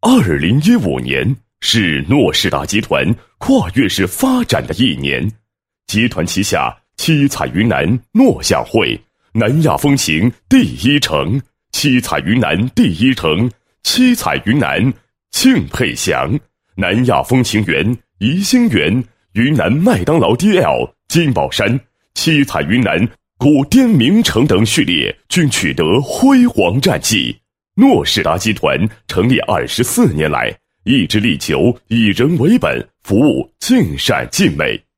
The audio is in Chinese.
2015年是诺士达集团跨越式发展的一年，集团旗下七彩云南诺享汇、南亚风情第一城、七彩云南第一城、七彩云南庆佩祥、南亚风情园、怡兴园、云南麦当劳 DL、金宝山、七彩云南古滇名城等序列均取得辉煌战绩。诺士达集团成立24年来，一直力求以人为本，服务尽善尽美。